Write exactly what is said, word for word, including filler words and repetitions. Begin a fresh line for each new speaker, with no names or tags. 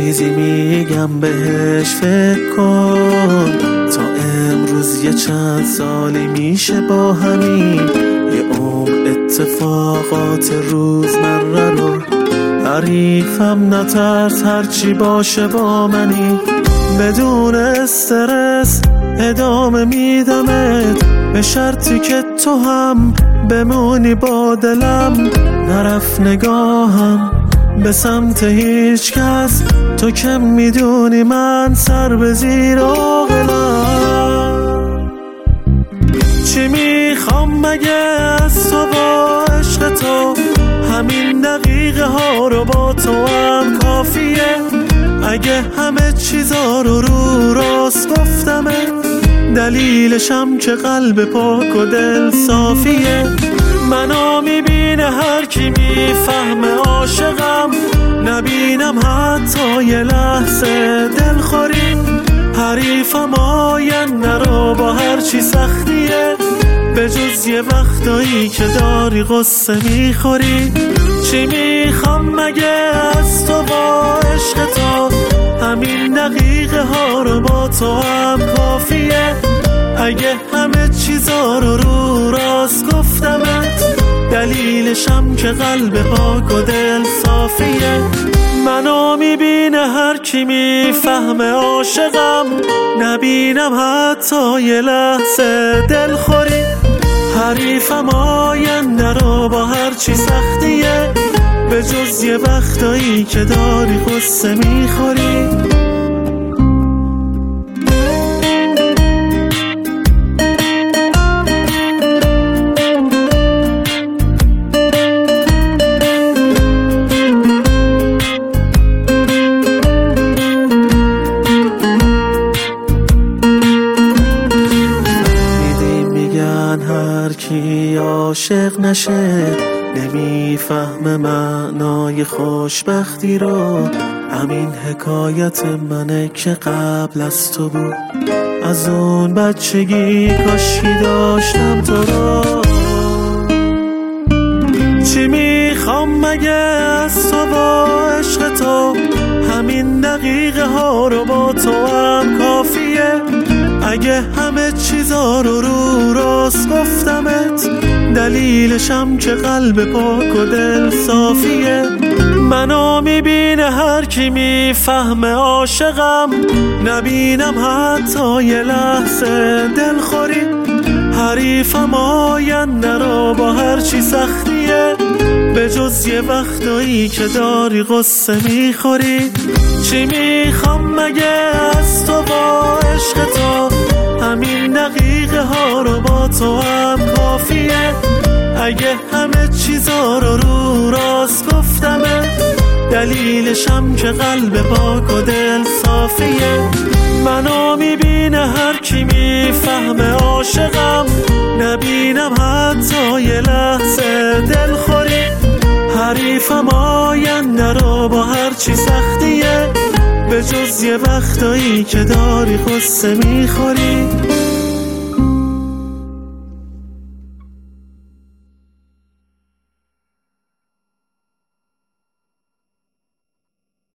چیزی میگم بهش فکر کن، تا امروز یه چند سالی میشه با همین یه عمر اتفاقات روزمره رو حریفم نترس هرچی باشه با منی، بدون استرس ادامه میدمت به شرطی که تو هم بمونی با دلم. نرفت نگاهم به سمت هیچ کس، تو که میدونی من سر به زیر عاقلم. چی میخوام مگه از تو با عشق تو، همین دقیقه ها رو با تو هم کافیه. اگه همه چیزا رو رو راست گفتمه، دلیلشم که قلب پاک و دل صافیه. منو میبینه هر کی میفهمه عاشقم، نبینم حتی یه لحظه دلخوری. حریفم آینده رو با هر چی سختیه، به جز یه وقتایی که داری قصه میخوری. چی میخوام مگه از تو با عشق تو، همین دقیقه ها رو با تو هم کافیه. اگه همه چیزا رو رو راست گفتمت، دلیلشم که قلب پاک و دل صافیه. منو میبینه هر کی میفهمه عاشقم، نبینم حتی یه لحظه دلخوری. حریفم آینده رو با هر چی سختیه، به جز یه وقتایی که داری قصه میخوری. هر کی عاشق نشه نمیفهمه معنای خوشبختی رو. همین حکایت منه که قبل از تو بود، از اون بچگی کاشکی داشتم تو رو. چی میخوام مگه از تو با عشق تو، همین دقیقه ها رو با تو هم کافیه. اگه همه چیزا رو رو راست گفتمت، دلیلشم که قلب پاک و دل صافیه. منو میبینه هر کی میفهمه عاشقم، نبینم حتی یه لحظه دلخوری. حریفم آینده رو با هر چی سختیه، به جز یه وقتایی که داری قصه میخوری. چی میخوام مگه از تو با عشق تو، همین دقیقه ها رو با تو هم کافیه. اگه همه چیزا رو رو راست گفتمه، دلیلشم که قلب پاک و دل صافیه. منو میبینه هر کی میفهمه عاشقم، نبینم حتی یه لحظه دلخوری. حریفم آینده رو با هر چی سختیه، به جز یه وقتایی که داری قصه میخوری.